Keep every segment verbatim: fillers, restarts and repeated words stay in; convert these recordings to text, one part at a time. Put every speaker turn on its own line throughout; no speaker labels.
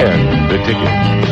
and the tickets.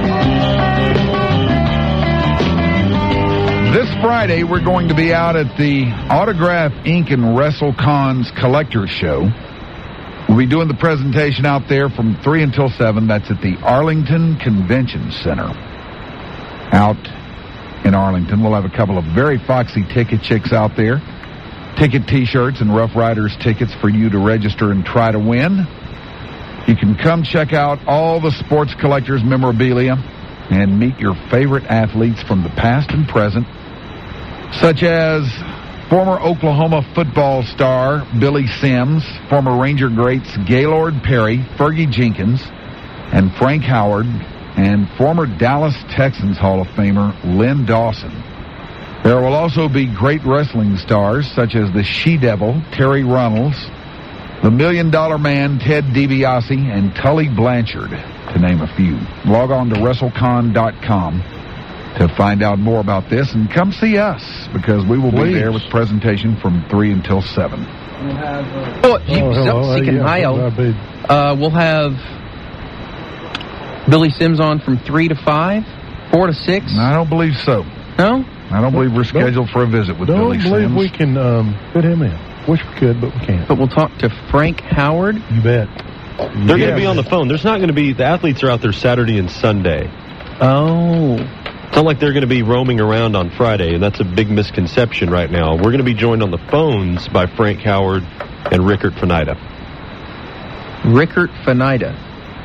This Friday, we're going to be out at the Autograph Ink and WrestleCon's Collectors Show. We'll be doing the presentation out there from three until seven. That's at the Arlington Convention Center. Out in Arlington, we'll have a couple of very foxy ticket chicks out there. Ticket T-shirts and Rough Riders tickets for you to register and try to win. You can come check out all the sports collectors' memorabilia and meet your favorite athletes from the past and present, such as former Oklahoma football star Billy Sims, former Ranger greats Gaylord Perry, Fergie Jenkins, and Frank Howard, and former Dallas Texans Hall of Famer Lynn Dawson. There will also be great wrestling stars such as the She-Devil, Terry Runnels, the Million Dollar Man, Ted DiBiase, and Tully Blanchard, to name a few. Log on to WrestleCon dot com to find out more about this, and come see us, because we will Please. be there with presentation from three until seven.
We'll have, uh, oh,
oh,
uh, yeah, uh, we'll have Billy Sims on from three to five, four to six.
I don't believe so.
No?
I don't believe we're scheduled for a visit with Billy Sims.
Don't believe we can um, fit him in. Wish we could, but we can't.
But we'll talk to Frank Howard.
You bet.
They're yeah. going to be on the phone. There's not going to be, the athletes are out there Saturday and Sunday.
Oh.
It's not like they're going to be roaming around on Friday, and that's a big misconception right now. We're going to be joined on the phones by Frank Howard and Rickert Fanida.
Rickert Fanida.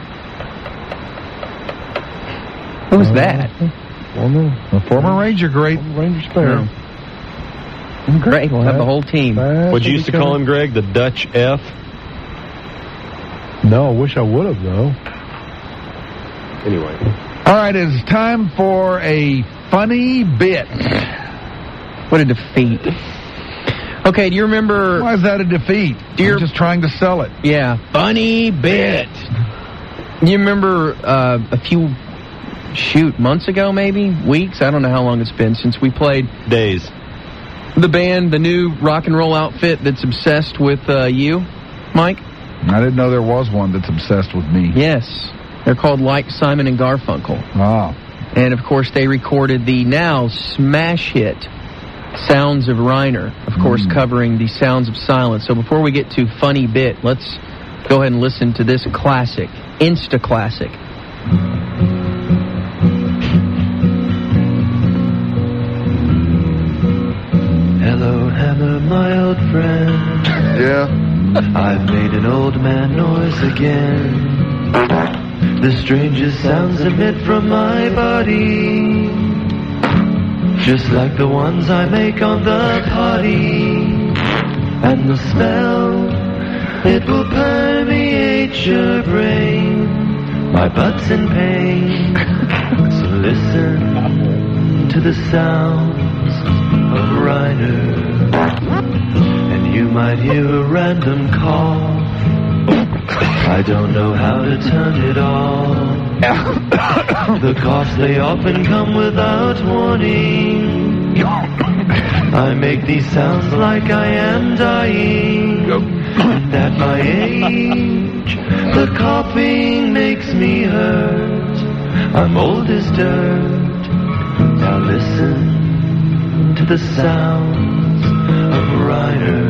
Who was uh, that?
Well, no.
A former Ranger great.
Ranger Sparrow.
Yeah. Great. We'll have the whole team.
What you used to call him, Greg? The Dutch F?
No, I wish I would have, though.
Anyway.
All right, it's time for a funny bit.
What a defeat. Okay, do you remember...
Why is that a defeat? You're just trying to sell it.
Yeah. Funny bit. You remember uh, a few... Shoot, months ago, maybe? Weeks? I don't know how long it's been since we played...
Days.
The band, the new rock and roll outfit that's obsessed with uh, you, Mike?
I didn't know there was one that's obsessed with me.
Yes. They're called Like Simon and Garfunkel.
Ah.
And, of course, they recorded the now smash hit Sounds of Reiner, of course, mm. covering the Sounds of Silence. So before we get to funny bit, let's go ahead and listen to this classic, Insta-classic.
Hello, Hammer, my old friend.
Yeah.
I've made an old man noise again. The strangest sounds emit from my body, just like the ones I make on the potty. And the smell, it will permeate your brain. My butt's in pain. So listen to the sounds of Reiner. And you might hear a random cough. I don't know how to turn it off. The coughs, they often come without warning. I make these sounds like I am dying. And at my age, the coughing makes me hurt. I'm old as dirt. Now listen to the sounds of Reiner.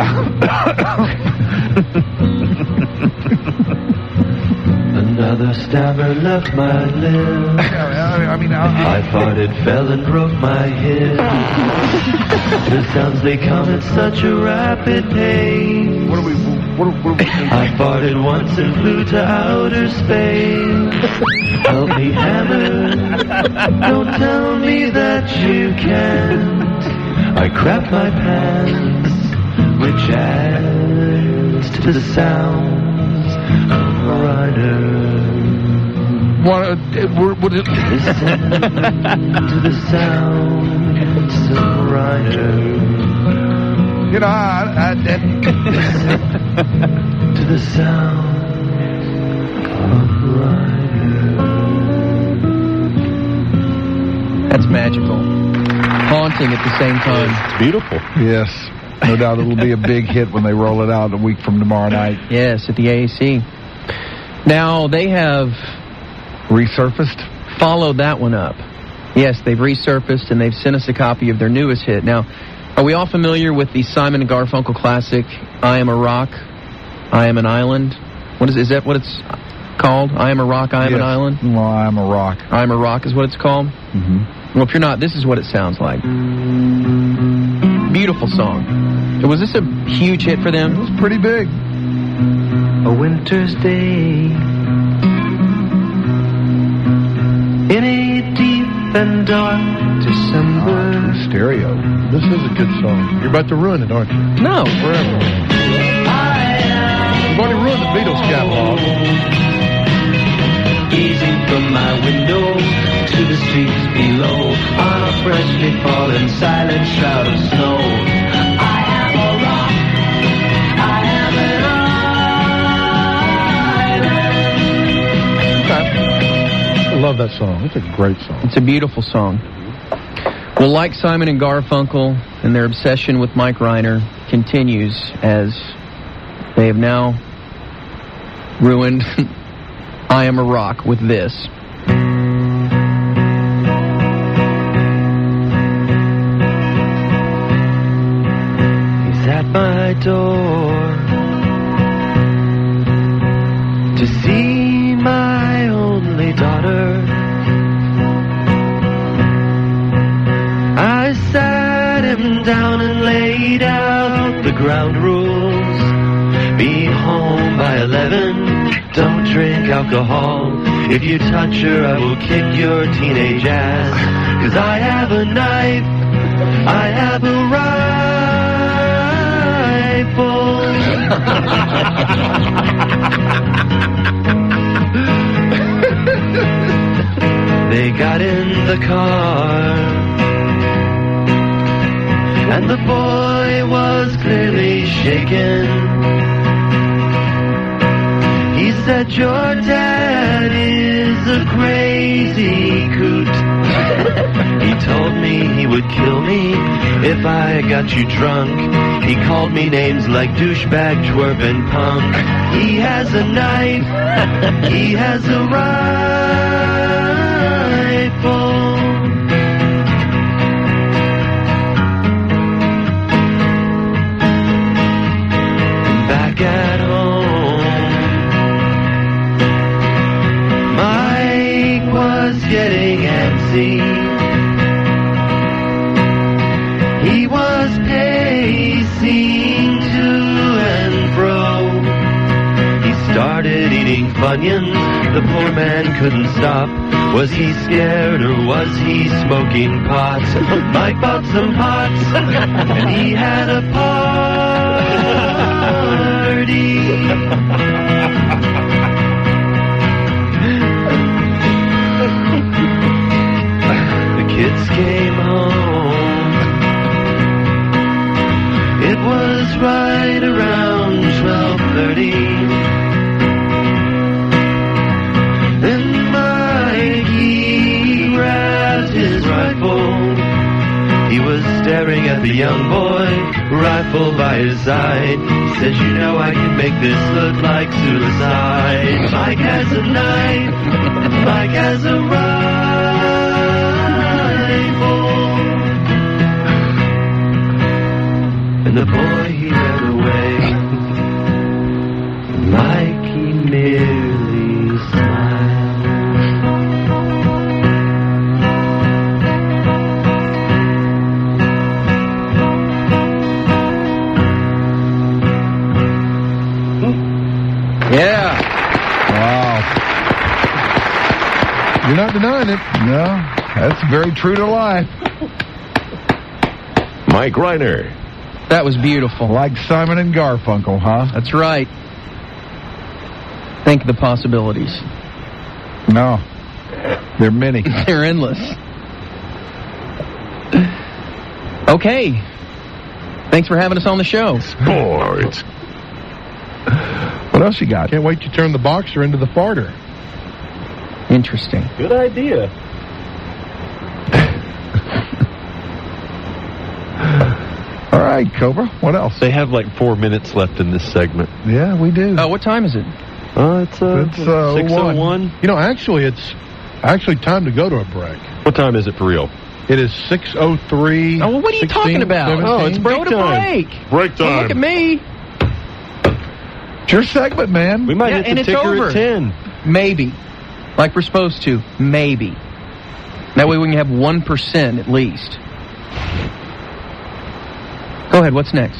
Another stammer left my lip.
I mean, I,
I farted, fell and broke my hip. The sounds, they come at such a rapid pace.
What are we? What are, what are we doing?
I farted once and flew to outer space. Help me, Hammer. Don't tell me that you can't. I crap my pants, which adds to the sounds of Reiner.
What? Uh, what is...
Listen to the sounds of Reiner.
You know, I... I, I...
Listen to the sounds of Reiner.
That's magical. Haunting at the same time.
It's beautiful.
Yes. No doubt it'll be a big hit when they roll it out a week from tomorrow night.
Yes, at the A A C. Now, they have
Resurfaced?
followed that one up. Yes, they've resurfaced, and they've sent us a copy of their newest hit. Now, are we all familiar with the Simon and Garfunkel classic, I Am a Rock, I Am an Island? What is, is that what it's called? I Am a Rock, I Am
Yes.
an Island?
Well, I am a rock.
I Am a Rock is what it's called?
Mm-hmm.
Well, if you're not, this is what it sounds like. Beautiful song. So was this a huge hit for
It
them?
was pretty big.
A winter's day in a deep and dark
Oh,
December.
stereo.
This is a good song. You're about to ruin it, aren't you?
No.
Forever. You've already ruined the Beatles catalog.
Gazing from my window to the streets below on a freshly fallen silent shroud of snow. I am a rock. I am an island.
I love that song. It's a great song.
It's a beautiful song. Well, like Simon and Garfunkel, and their obsession with Mike Reiner continues as they have now ruined I Am a Rock with this.
He's at my door to see my only daughter. I sat him down and laid out the ground rules. Be home by eleven. Don't drink alcohol. If you touch her, I will kick your teenage ass. 'Cause I have a knife. I have a rifle. They got in the car, and the boy was clearly shaken. He said, your dad is a crazy coot. He told me he would kill me if I got you drunk. He called me names like douchebag, twerp, and punk. He has a knife. He has a rifle. Back at home, Mike was getting antsy. He was pacing to and fro. He started eating Funyuns. The poor man couldn't stop. Was he scared or was he smoking pot? Mike bought some pots and he had a party. The kids came home. It was right around twelve thirty. And Mikey grabbed his rifle. He was staring at the young boy, rifle by his side. He said, you know I can make this look like suicide. Mike has a knife. Mike has a rifle. And the boy, he ran away. Mikey merely smiled.
Yeah.
Wow.
You're not denying it.
No, that's very true to life.
Mike Reiner.
That was beautiful.
Like Simon and Garfunkel, huh?
That's right. Think of the possibilities.
No. They're many.
They're endless. Okay. Thanks for having us on the show.
Sports.
What else you got?
Can't wait to turn the boxer into the farter.
Interesting.
Good idea.
All right, Cobra. What else?
They have like four minutes left in this segment.
Yeah, we do.
Oh, what time is it?
Uh, it's uh,
It's, uh,
six oh one.
You know, actually, it's actually time to go to a break.
What time is it for real?
It is six oh three.
Oh, well, what are you talking about?
Oh, it's break
Go to
time.
break.
Break
Don't look at me.
It's your segment, man.
We might
Yeah,
hit
and
the
it's
ticker
over.
at ten.
Maybe. Like we're supposed to. Maybe. That way we can have one percent at least. Go ahead, what's next?